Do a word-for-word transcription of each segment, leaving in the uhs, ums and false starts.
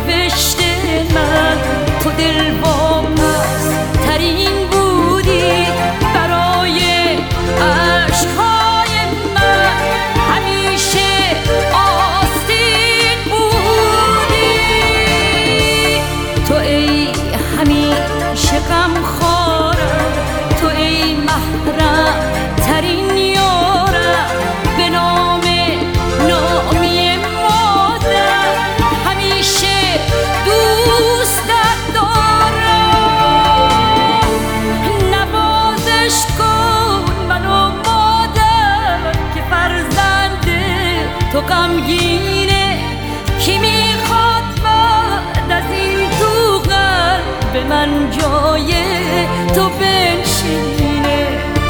نوشت من تو دلواپس ترین بودی برای عشقهای من، همیشه آستین بودی. تو ای همیشه غمخوارم، تو ای محرم ترین یارم، به نام نامی مادر همیشه دوستت دارم. نوازش کن منو مادر که فرزند تو غمگینه، کی میخواد بعد از این تو قلب من جای تو بنشینه.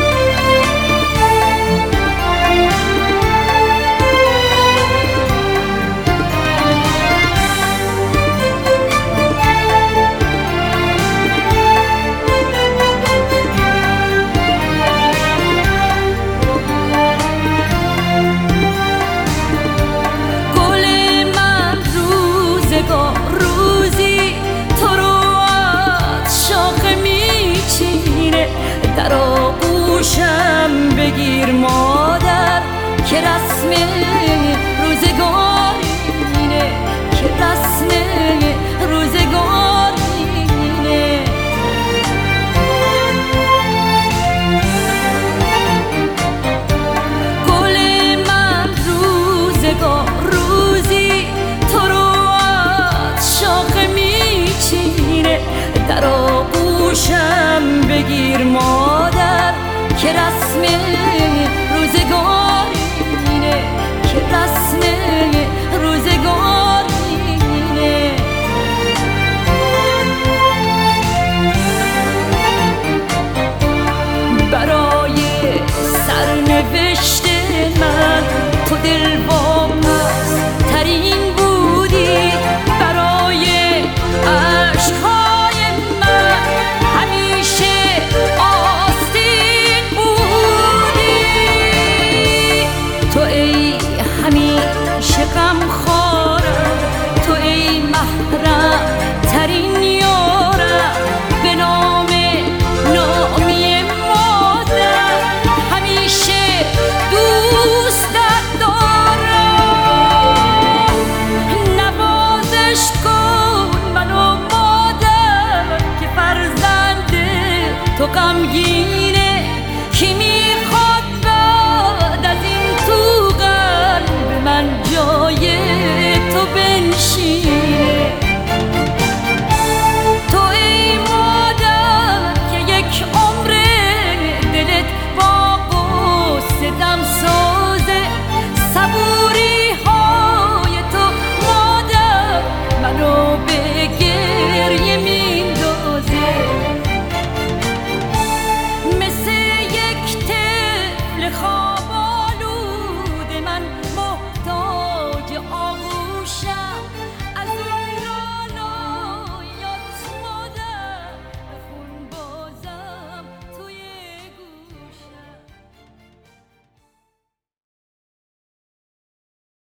در آغوشم بگیر مادر که رسم روزگارینه، که رسم روزگارینه. گل من روزگار روزی تو رو از شاخه میچینه، در آغوشم بگیر مادر که رسم